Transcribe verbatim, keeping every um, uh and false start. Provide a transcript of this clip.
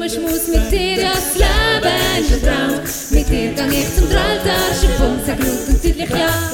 ich muss mit dir ja das Leben vertrauen. Mit dir gang ich zum Altar, Schöpfung, sag laut und deutlich ja.